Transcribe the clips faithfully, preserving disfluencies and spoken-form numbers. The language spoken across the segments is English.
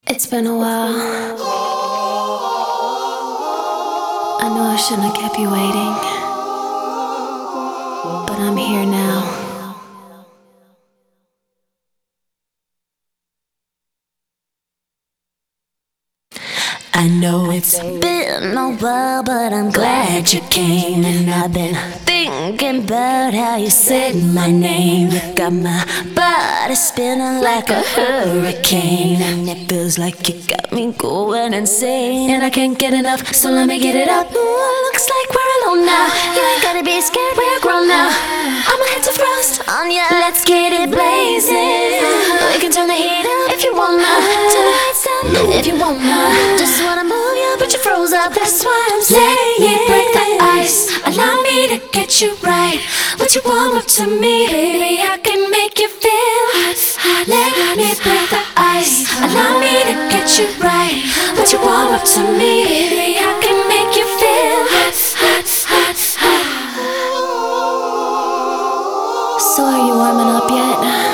It's been a while. I know I shouldn't have kept you waiting, but I'm here now. I know it's been a while, but I'm glad you came. And I've been thinking about how you said my name. You got my body spinning like a hurricane, and it feels like you got me going insane. And I can't get enough, so let me get it up. Ooh, looks like we're alone now. You ain't gotta be scared, we're grown now. I'ma hit the frost on ya, let's get it blazing. We can turn the heat up if you wanna, turn the lights down if you wanna. Just wanna move you, but you froze up, that's why I'm saying let me break the ice, allow me to get you right. What you warm up to me, baby, I can make you feel hot, hot. Let me break the ice, allow me to get you right. What you warm up to me, baby, I can make you feel hot, hot, hot, hot. So are you warming up yet?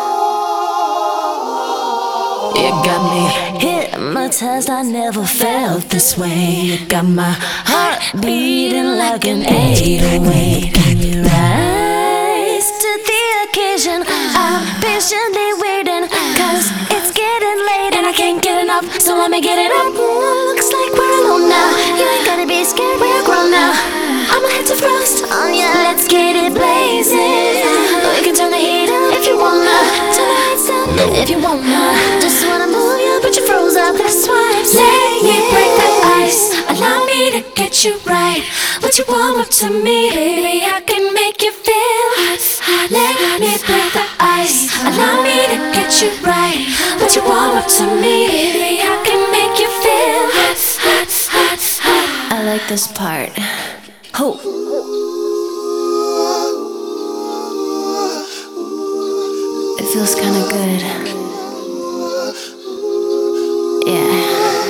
You got me hypnotized, I never felt this way. You got my heart beating like an eight oh eight. Can you rise to the occasion? I'm patiently waiting, cause it's getting late and I can't get enough, so let me get it up. Ooh, looks like we're alone now. You ain't gotta be scared, we're grown now. I'ma hit the frost on ya, let's get it blazing. We can turn the heat up if you wanna, turn the lights down if you wanna. Just wanna move you, but you froze up, that's why I'm saying let me break the ice, allow me to get you right. What you warm up to me, baby, I can make you feel hot, hot. Let me break the ice, allow me to get you right. What you warm up to me, baby, I can make you feel hot, hot, hot, hot. I like this part. Ho. It feels kinda good. Yeah.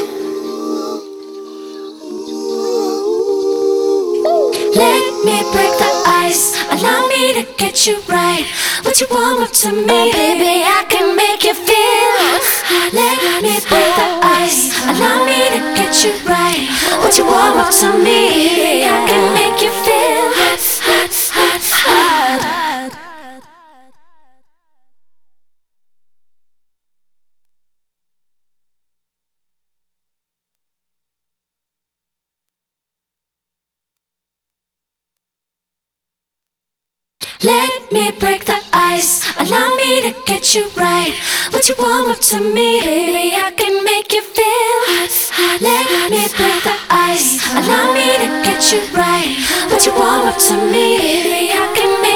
Let me break the ice, allow me to get you right. What you warm up to me, oh, baby, I can make you feel hot. Let me break the ice, allow me to get you right. What you warm up to me, baby, I can make you feel hot, hot, hot, hot. Let me break the ice, allow me to get you right. What you warm up to me, baby, I can make you feel hot, hot. Let me break the ice, allow me to get you right. What you warm up to me, baby, I can make